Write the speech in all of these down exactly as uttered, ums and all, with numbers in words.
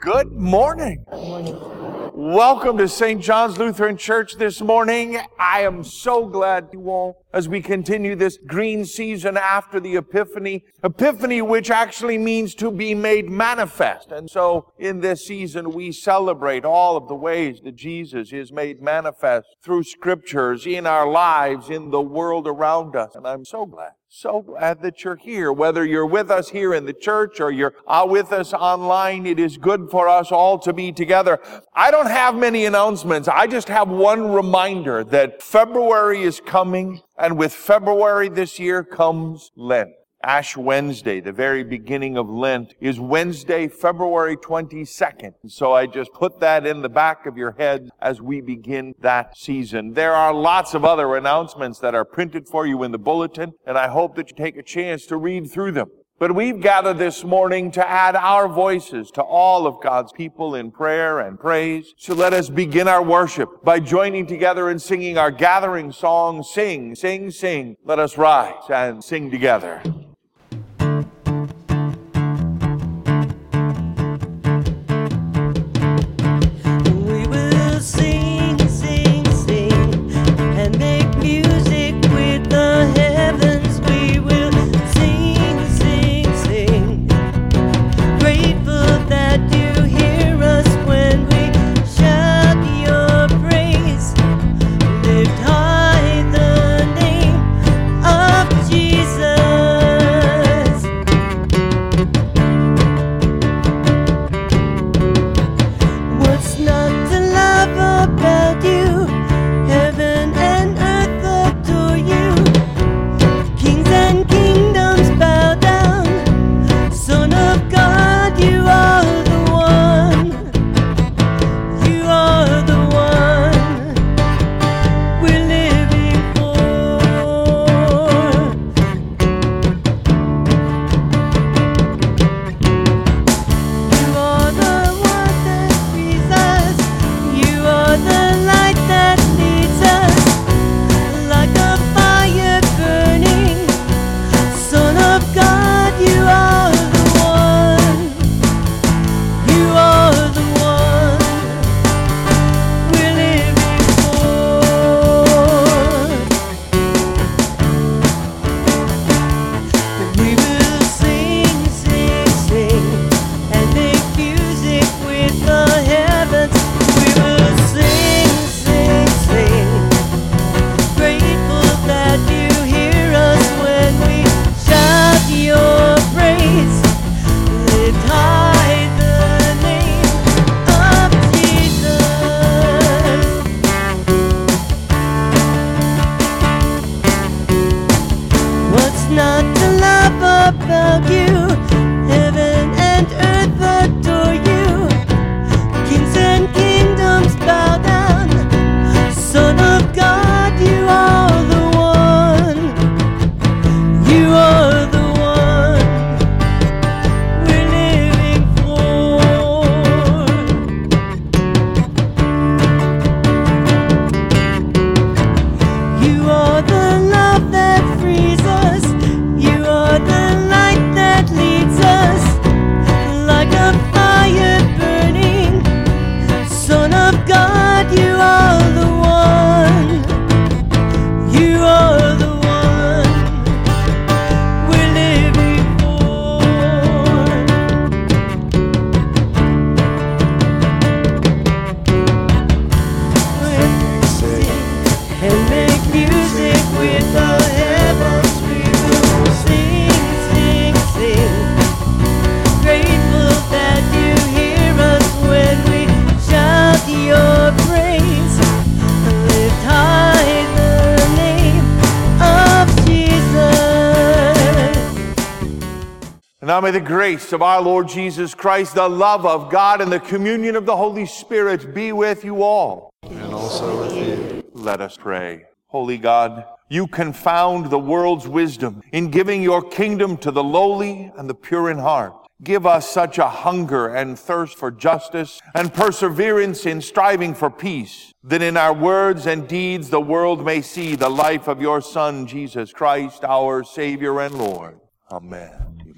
Good morning. Good morning. Welcome to Saint John's Lutheran Church this morning. I am so glad you all, as we continue this green season after the Epiphany. Epiphany, which actually means to be made manifest. And so in this season, we celebrate all of the ways that Jesus is made manifest through scriptures in our lives, in the world around us. And I'm so glad. So glad that you're here. Whether you're with us here in the church or you're out with us online, it is good for us all to be together. I don't have many announcements. I just have one reminder that February is coming, and with February this year comes Lent. Ash Wednesday, the very beginning of Lent, is Wednesday, February twenty-second. So I just put that in the back of your head as we begin that season. There are lots of other announcements that are printed for you in the bulletin, and I hope that you take a chance to read through them. But we've gathered this morning to add our voices to all of God's people in prayer and praise. So let us begin our worship by joining together and singing our gathering song, Sing, Sing, Sing. Let us rise and sing together. Now may the grace of our Lord Jesus Christ, the love of God, and the communion of the Holy Spirit be with you all. And also with you. Let us pray. Holy God, you confound the world's wisdom in giving your kingdom to the lowly and the pure in heart. Give us such a hunger and thirst for justice and perseverance in striving for peace, that in our words and deeds the world may see the life of your Son, Jesus Christ, our Savior and Lord. Amen.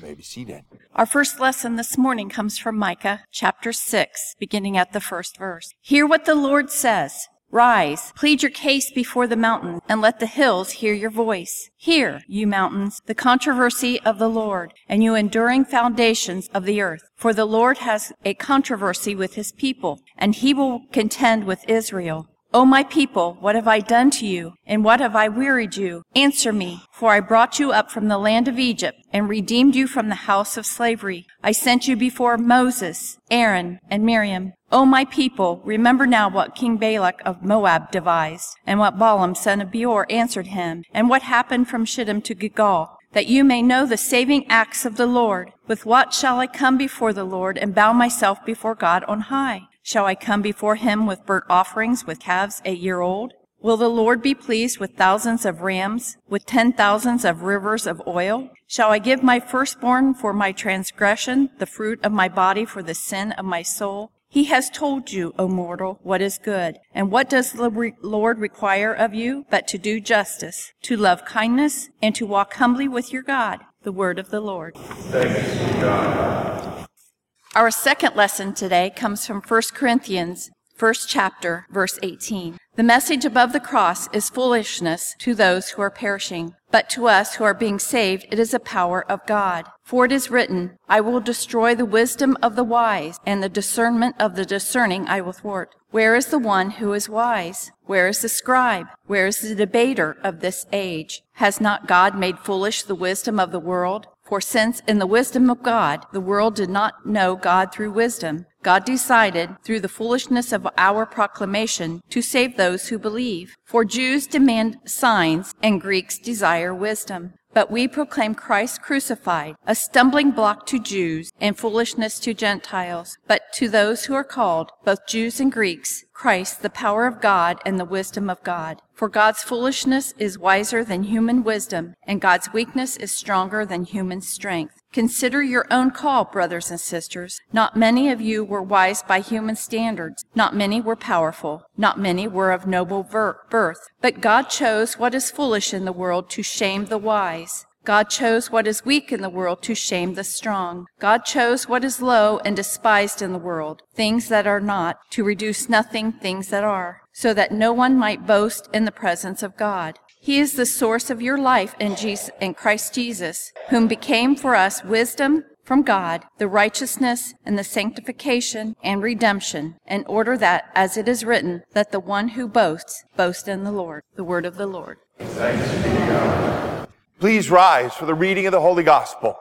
may be seated. Our first lesson this morning comes from Micah chapter six, beginning at the first verse. Hear what the Lord says. Rise, plead your case before the mountains, and let the hills hear your voice. Hear, you mountains, the controversy of the Lord, and you enduring foundations of the earth. For the Lord has a controversy with his people, and he will contend with Israel. O my people, what have I done to you, and what have I wearied you? Answer me, for I brought you up from the land of Egypt, and redeemed you from the house of slavery. I sent you before Moses, Aaron, and Miriam. O my people, remember now what King Balak of Moab devised, and what Balaam son of Beor answered him, and what happened from Shittim to Gilgal, that you may know the saving acts of the Lord. With what shall I come before the Lord, and bow myself before God on high? Shall I come before him with burnt offerings, with calves a year old? Will the Lord be pleased with thousands of rams, with ten thousands of rivers of oil? Shall I give my firstborn for my transgression, the fruit of my body for the sin of my soul? He has told you, O mortal, what is good. And what does the Lord require of you but to do justice, to love kindness, and to walk humbly with your God? The word of the Lord. Thanks be God. Our second lesson today comes from First Corinthians, first chapter, verse eighteen. The message above the cross is foolishness to those who are perishing, but to us who are being saved it is a power of God. For it is written, I will destroy the wisdom of the wise, and the discernment of the discerning I will thwart. Where is the one who is wise? Where is the scribe? Where is the debater of this age? Has not God made foolish the wisdom of the world? For since in the wisdom of God, the world did not know God through wisdom, God decided, through the foolishness of our proclamation, to save those who believe. For Jews demand signs, and Greeks desire wisdom. But we proclaim Christ crucified, a stumbling block to Jews, and foolishness to Gentiles. But to those who are called, both Jews and Greeks, Christ, the power of God and the wisdom of God. For God's foolishness is wiser than human wisdom, and God's weakness is stronger than human strength. Consider your own call, brothers and sisters. Not many of you were wise by human standards. Not many were powerful. Not many were of noble birth. But God chose what is foolish in the world to shame the wise. God chose what is weak in the world to shame the strong. God chose what is low and despised in the world, things that are not, to reduce nothing things that are, so that no one might boast in the presence of God. He is the source of your life in Jesus, in Christ Jesus, whom became for us wisdom from God, the righteousness and the sanctification and redemption, in order that, as it is written, that the one who boasts, boast in the Lord. The word of the Lord. Thanks be to God. Please rise for the reading of the Holy Gospel.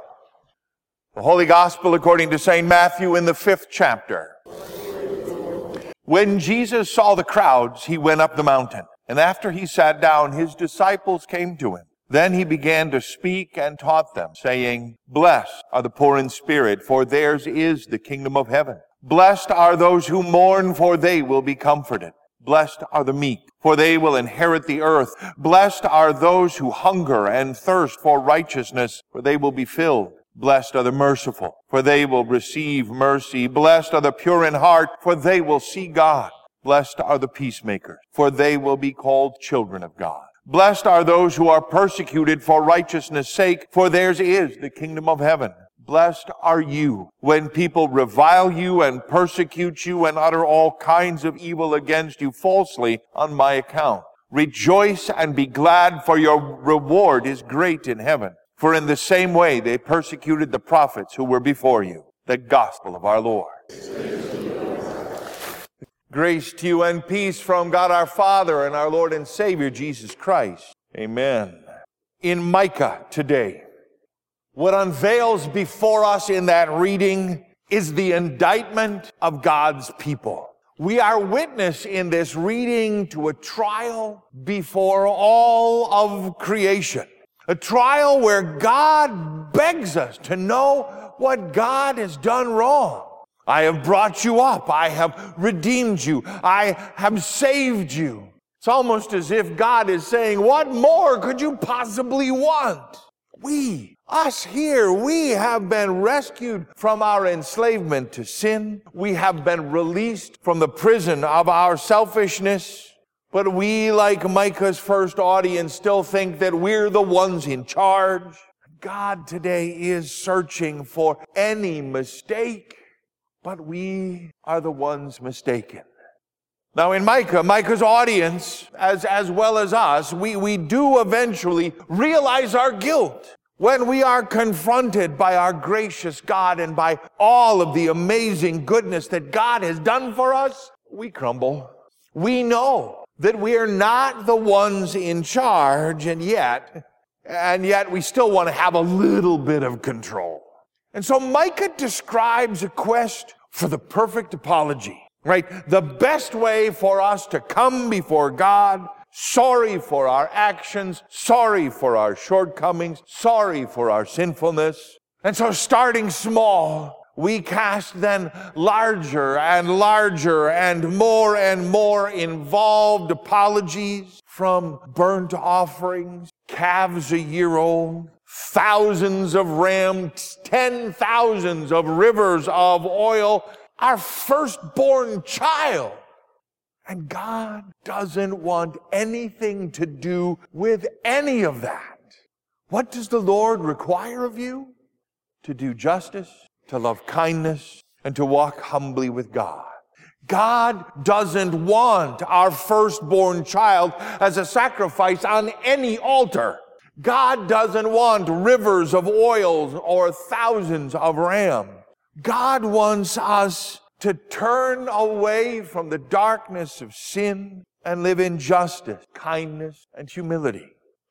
The Holy Gospel according to Saint Matthew in the fifth chapter. When Jesus saw the crowds, he went up the mountain. And after he sat down, his disciples came to him. Then he began to speak and taught them, saying, Blessed are the poor in spirit, for theirs is the kingdom of heaven. Blessed are those who mourn, for they will be comforted. Blessed are the meek, for they will inherit the earth. Blessed are those who hunger and thirst for righteousness, for they will be filled. Blessed are the merciful, for they will receive mercy. Blessed are the pure in heart, for they will see God. Blessed are the peacemakers, for they will be called children of God. Blessed are those who are persecuted for righteousness' sake, for theirs is the kingdom of heaven. Blessed are you when people revile you and persecute you and utter all kinds of evil against you falsely on my account. Rejoice and be glad, for your reward is great in heaven. For in the same way they persecuted the prophets who were before you. The gospel of our Lord. Grace to you and peace from God our Father and our Lord and Savior Jesus Christ. Amen. In Micah today, what unveils before us in that reading is the indictment of God's people. We are witness in this reading to a trial before all of creation. A trial where God begs us to know what God has done wrong. I have brought you up. I have redeemed you. I have saved you. It's almost as if God is saying, what more could you possibly want? We, us here, we have been rescued from our enslavement to sin. We have been released from the prison of our selfishness. But we, like Micah's first audience, still think that we're the ones in charge. God today is searching for any mistake, but we are the ones mistaken. Now in Micah, Micah's audience, as, as well as us, we, we do eventually realize our guilt when we are confronted by our gracious God and by all of the amazing goodness that God has done for us. We crumble. We know that we are not the ones in charge, and yet, and yet we still want to have a little bit of control. And so Micah describes a quest for the perfect apology. Right? The best way for us to come before God, sorry for our actions, sorry for our shortcomings, sorry for our sinfulness. And so starting small, we cast then larger and larger and more and more involved apologies, from burnt offerings, calves a year old, thousands of rams, ten thousands of rivers of oil, our firstborn child. And God doesn't want anything to do with any of that. What does the Lord require of you? To do justice, to love kindness, and to walk humbly with God. God doesn't want our firstborn child as a sacrifice on any altar. God doesn't want rivers of oil or thousands of rams. God wants us to turn away from the darkness of sin and live in justice, kindness, and humility.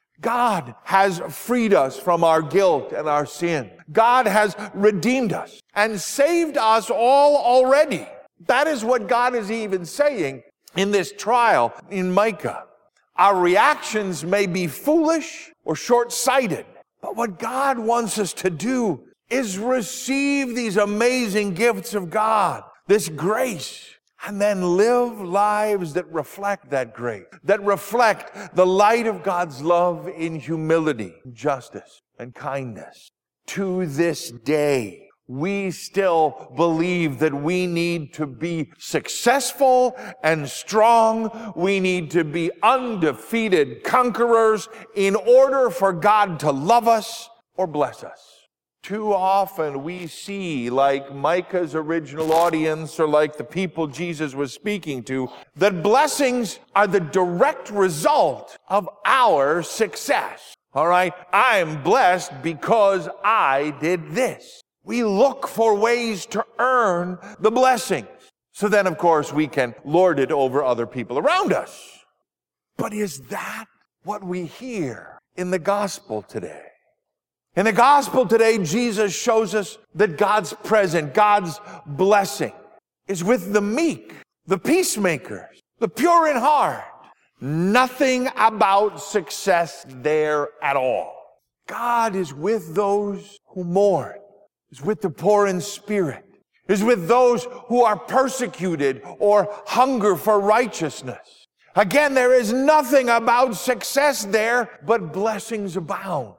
God has freed us from our guilt and our sin. God has redeemed us and saved us all already. That is what God is even saying in this trial in Micah. Our reactions may be foolish or short-sighted, but what God wants us to do is receive these amazing gifts of God, this grace, and then live lives that reflect that grace, that reflect the light of God's love in humility, justice, and kindness. To this day, we still believe that we need to be successful and strong. We need to be undefeated conquerors in order for God to love us or bless us. Too often we see, like Micah's original audience or like the people Jesus was speaking to, that blessings are the direct result of our success. All right? I'm blessed because I did this. We look for ways to earn the blessings. So then, of course, we can lord it over other people around us. But is that what we hear in the gospel today? In the gospel today, Jesus shows us that God's present, God's blessing is with the meek, the peacemakers, the pure in heart. Nothing about success there at all. God is with those who mourn, is with the poor in spirit, is with those who are persecuted or hunger for righteousness. Again, there is nothing about success there, but blessings abound.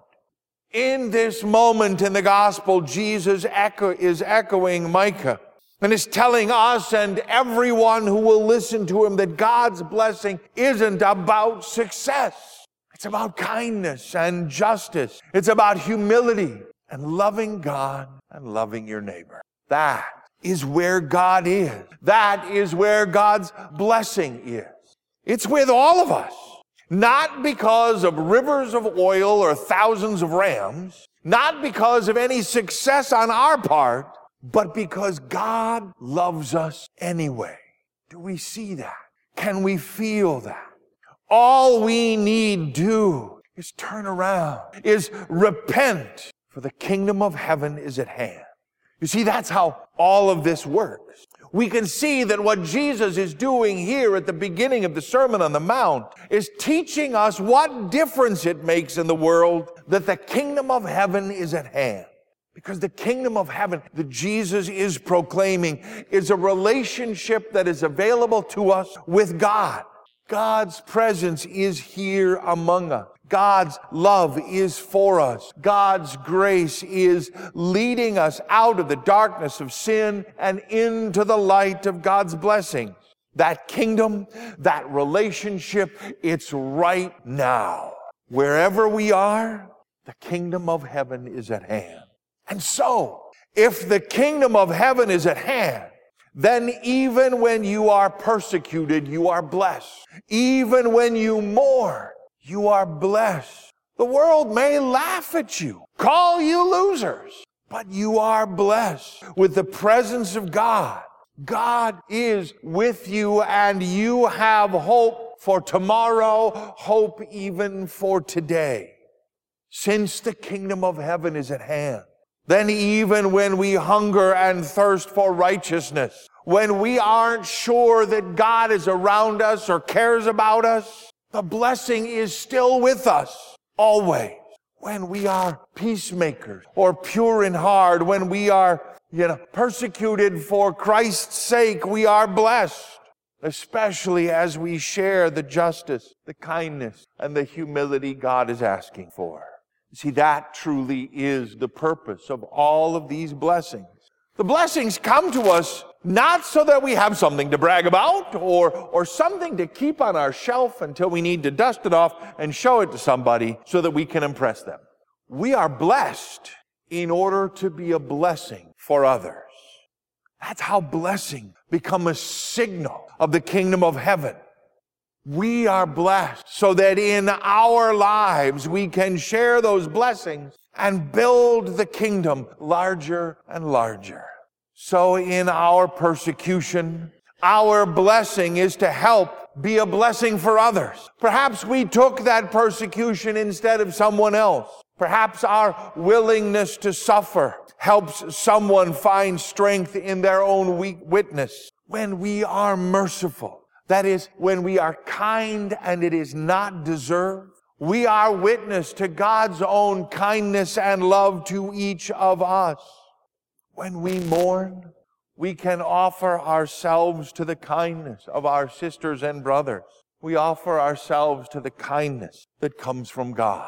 In this moment in the gospel, Jesus echo, is echoing Micah and is telling us and everyone who will listen to him that God's blessing isn't about success. It's about kindness and justice. It's about humility and loving God and loving your neighbor. That is where God is. That is where God's blessing is. It's with all of us. Not because of rivers of oil or thousands of rams, not because of any success on our part, but because God loves us anyway. Do we see that? Can we feel that? All we need do is turn around, is repent, for the kingdom of heaven is at hand. You see, that's how all of this works. We can see that what Jesus is doing here at the beginning of the Sermon on the Mount is teaching us what difference it makes in the world that the kingdom of heaven is at hand. Because the kingdom of heaven that Jesus is proclaiming is a relationship that is available to us with God. God's presence is here among us. God's love is for us. God's grace is leading us out of the darkness of sin and into the light of God's blessing. That kingdom, that relationship, it's right now. Wherever we are, The kingdom of heaven is at hand. And so, if the kingdom of heaven is at hand, then even when you are persecuted, you are blessed. Even when you mourn, you are blessed. The world may laugh at you, call you losers, but you are blessed with the presence of God. God is with you, and you have hope for tomorrow, hope even for today. Since the kingdom of heaven is at hand, then even when we hunger and thirst for righteousness, when we aren't sure that God is around us or cares about us, the blessing is still with us always. When we are peacemakers or pure in heart, when we are, you know, persecuted for Christ's sake, we are blessed, especially as we share the justice, the kindness, and the humility God is asking for. See, that truly is the purpose of all of these blessings. The blessings come to us not so that we have something to brag about or, or something to keep on our shelf until we need to dust it off and show it to somebody so that we can impress them. We are blessed in order to be a blessing for others. That's how blessing become a signal of the kingdom of heaven. We are blessed so that in our lives we can share those blessings and build the kingdom larger and larger. So in our persecution, our blessing is to help be a blessing for others. Perhaps we took that persecution instead of someone else. Perhaps our willingness to suffer helps someone find strength in their own weak witness. When we are merciful, that is, when we are kind and it is not deserved, we are witness to God's own kindness and love to each of us. When we mourn, we can offer ourselves to the kindness of our sisters and brothers. We offer ourselves to the kindness that comes from God.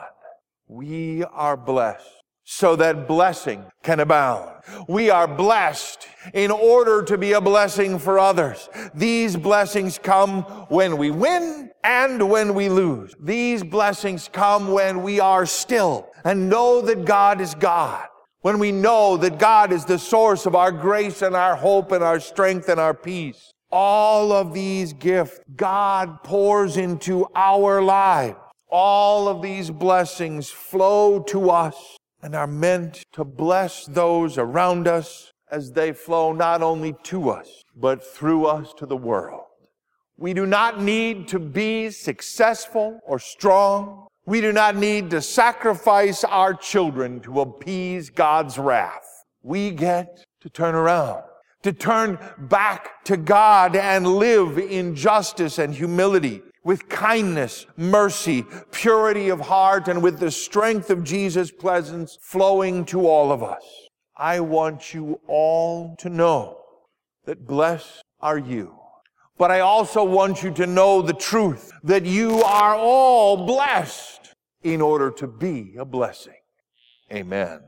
We are blessed so that blessing can abound. We are blessed in order to be a blessing for others. These blessings come when we win and when we lose. These blessings come when we are still and know that God is God. When we know that God is the source of our grace and our hope and our strength and our peace. All of these gifts God pours into our lives. All of these blessings flow to us and are meant to bless those around us as they flow not only to us, but through us to the world. We do not need to be successful or strong. We do not need to sacrifice our children to appease God's wrath. We get to turn around, to turn back to God and live in justice and humility, with kindness, mercy, purity of heart, and with the strength of Jesus' presence flowing to all of us. I want you all to know that blessed are you. But I also want you to know the truth that you are all blessed in order to be a blessing. Amen.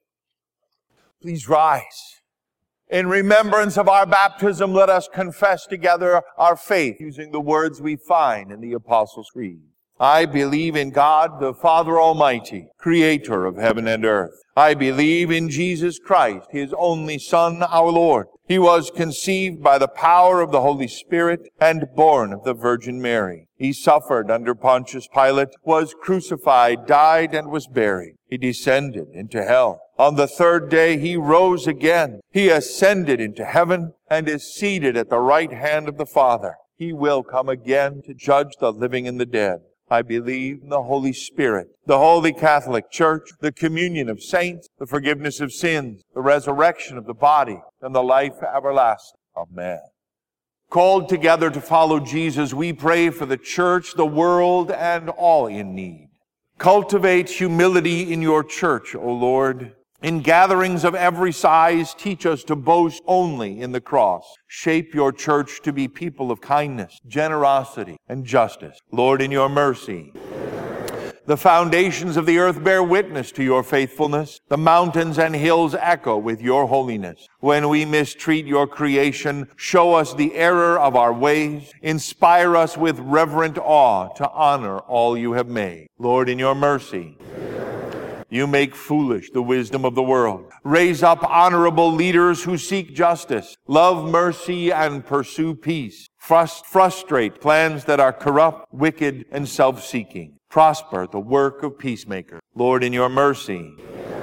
Please rise. In remembrance of our baptism, let us confess together our faith using the words we find in the Apostles' Creed. I believe in God, the Father Almighty, creator of heaven and earth. I believe in Jesus Christ, his only Son, our Lord. He was conceived by the power of the Holy Spirit and born of the Virgin Mary. He suffered under Pontius Pilate, was crucified, died, and was buried. He descended into hell. On the third day he rose again. He ascended into heaven and is seated at the right hand of the Father. He will come again to judge the living and the dead. I believe in the Holy Spirit, the Holy Catholic Church, the communion of saints, the forgiveness of sins, the resurrection of the body, and the life everlasting. Amen. Called together to follow Jesus, we pray for the church, the world, and all in need. Cultivate humility in your church, O Lord. In gatherings of every size, teach us to boast only in the cross. Shape your church to be people of kindness, generosity, and justice. Lord, in your mercy, the foundations of the earth bear witness to your faithfulness. The mountains and hills echo with your holiness. When we mistreat your creation, show us the error of our ways. Inspire us with reverent awe to honor all you have made. Lord, in your mercy, You make foolish the wisdom of the world. Raise up honorable leaders who seek justice, love mercy, and pursue peace. Frust- frustrate plans that are corrupt, wicked, and self-seeking. Prosper the work of peacemakers. Lord, in your mercy,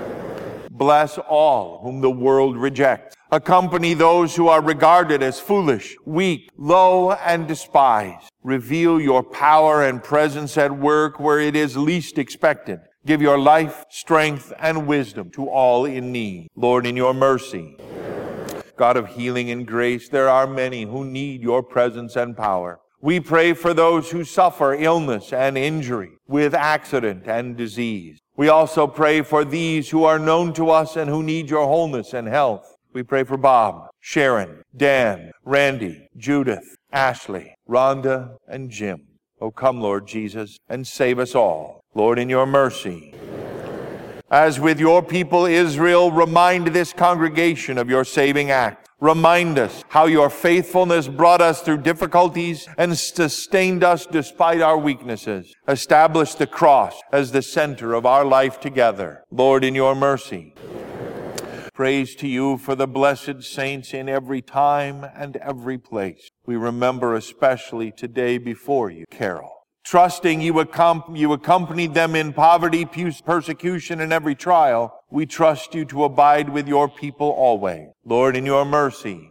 bless all whom the world rejects. Accompany those who are regarded as foolish, weak, low, and despised. Reveal your power and presence at work where it is least expected. Give your life, strength, and wisdom to all in need. Lord, in your mercy, God of healing and grace, there are many who need your presence and power. We pray for those who suffer illness and injury with accident and disease. We also pray for these who are known to us and who need your wholeness and health. We pray for Bob, Sharon, Dan, Randy, Judith, Ashley, Rhonda, and Jim. Oh, come, Lord Jesus, and save us all. Lord, in your mercy. As with your people Israel, remind this congregation of your saving act. Remind us how your faithfulness brought us through difficulties and sustained us despite our weaknesses. Establish the cross as the center of our life together. Lord, in your mercy. Praise to you for the blessed saints in every time and every place. We remember especially today before you, Carol. Trusting you, accom- you accompanied them in poverty, persecution, and every trial, we trust you to abide with your people always. Lord, in your mercy,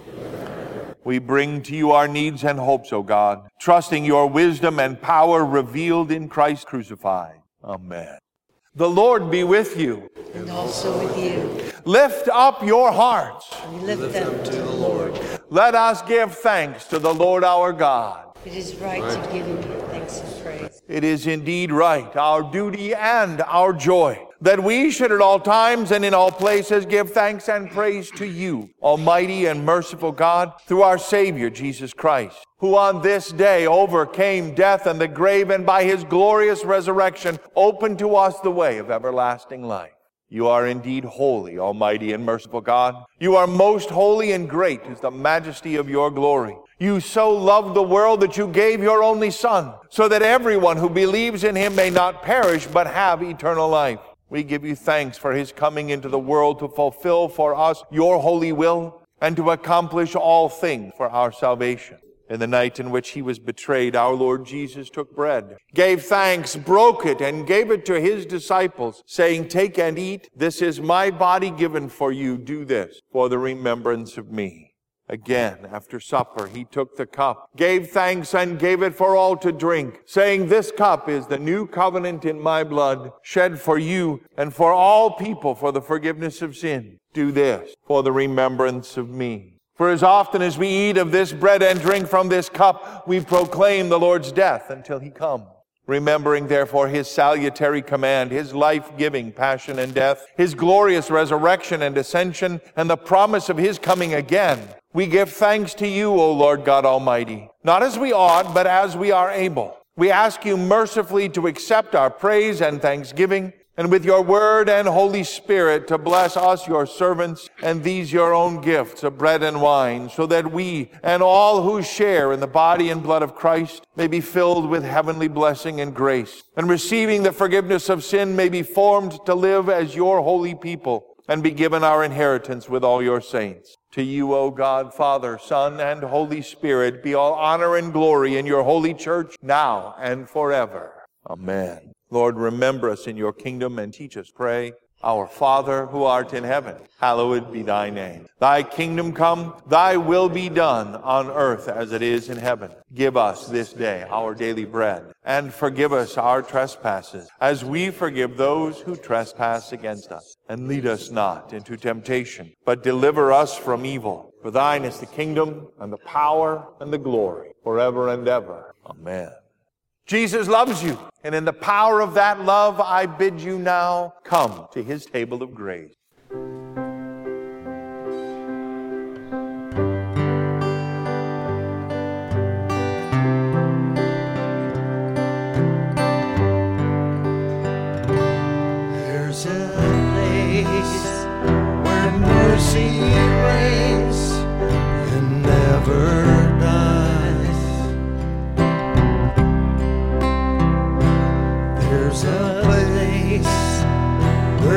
we bring to you our needs and hopes, O God, trusting your wisdom and power revealed in Christ crucified. Amen. The Lord be with you. And also with you. Lift up your hearts. We lift them to the Lord. Let us give thanks to the Lord our God. It is right to give him thanks and praise. It is indeed right, our duty and our joy, that we should at all times and in all places give thanks and praise to you, Almighty and merciful God, through our Savior, Jesus Christ, who on this day overcame death and the grave, and by his glorious resurrection opened to us the way of everlasting life. You are indeed holy, Almighty and merciful God. You are most holy, and great is the majesty of your glory. You so loved the world that you gave your only Son, so that everyone who believes in him may not perish but have eternal life. We give you thanks for his coming into the world to fulfill for us your holy will and to accomplish all things for our salvation. In the night in which he was betrayed, our Lord Jesus took bread, gave thanks, broke it, and gave it to his disciples, saying, "Take and eat. This is my body given for you. Do this for the remembrance of me." Again, after supper, he took the cup, gave thanks, and gave it for all to drink, saying, "This cup is the new covenant in my blood, shed for you and for all people for the forgiveness of sin. Do this for the remembrance of me." For as often as we eat of this bread and drink from this cup, we proclaim the Lord's death until he comes. Remembering, therefore, his salutary command, his life-giving passion and death, his glorious resurrection and ascension, and the promise of his coming again, we give thanks to you, O Lord God Almighty, not as we ought, but as we are able. We ask you mercifully to accept our praise and thanksgiving, and with your word and Holy Spirit to bless us, your servants, and these your own gifts of bread and wine, so that we and all who share in the body and blood of Christ may be filled with heavenly blessing and grace, and receiving the forgiveness of sin may be formed to live as your holy people and be given our inheritance with all your saints. To you, O God, Father, Son, and Holy Spirit, be all honor and glory in your holy church now and forever. Amen. Lord, remember us in your kingdom and teach us, pray. Our Father, who art in heaven, hallowed be thy name. Thy kingdom come, thy will be done on earth as it is in heaven. Give us this day our daily bread, and forgive us our trespasses, as we forgive those who trespass against us. And lead us not into temptation, but deliver us from evil. For thine is the kingdom, and the power, and the glory, forever and ever. Amen. Jesus loves you, and in the power of that love, I bid you now come to his table of grace. There's a place where mercy reigns and never dies. There's a place where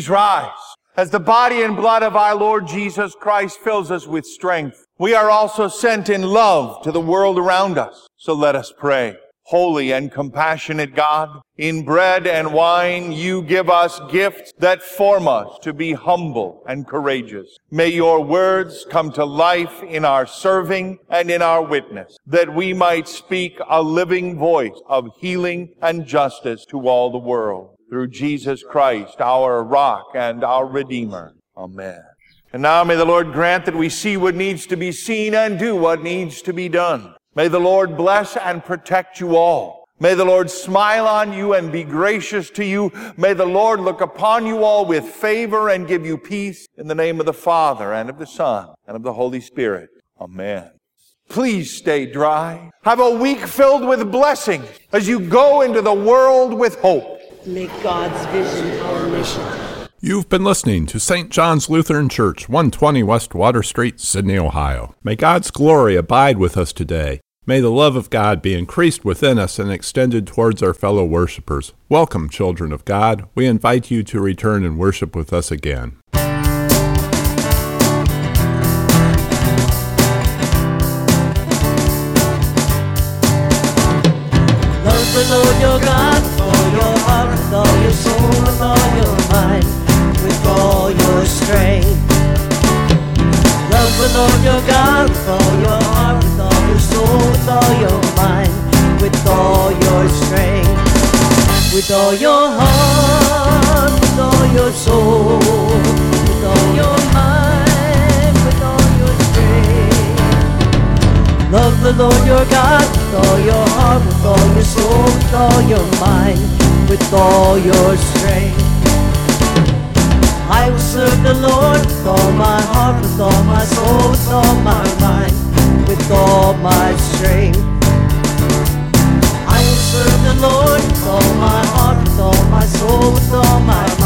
Please rise. As the body and blood of our Lord Jesus Christ fills us with strength, we are also sent in love to the world around us. So let us pray. Holy and compassionate God, in bread and wine you give us gifts that form us to be humble and courageous. May your words come to life in our serving and in our witness, that we might speak a living voice of healing and justice to all the world. Through Jesus Christ, our rock and our Redeemer. Amen. And now may the Lord grant that we see what needs to be seen and do what needs to be done. May the Lord bless and protect you all. May the Lord smile on you and be gracious to you. May the Lord look upon you all with favor and give you peace. In the name of the Father, and of the Son, and of the Holy Spirit. Amen. Please stay dry. Have a week filled with blessings as you go into the world with hope. Make God's vision our mission. You've been listening to Saint John's Lutheran Church, one twenty West Water Street, Sydney, Ohio. May God's glory abide with us today. May the love of God be increased within us and extended towards our fellow worshipers. Welcome, children of God. We invite you to return and worship with us again. Love the Lord your God with all your heart, with all your soul, with all your mind, with all your strength. Love the Lord your God with all your heart, with all your soul, with all your mind, with all your strength. With all your heart, with all your soul, with all your mind, with all your strength. Love the Lord your God with all your heart, with all your soul, with all your mind, with all your strength. I will serve the Lord with all my heart, with all my soul, with all my mind, with all my strength. I will serve the Lord with all my heart, with all my soul, with all my mind.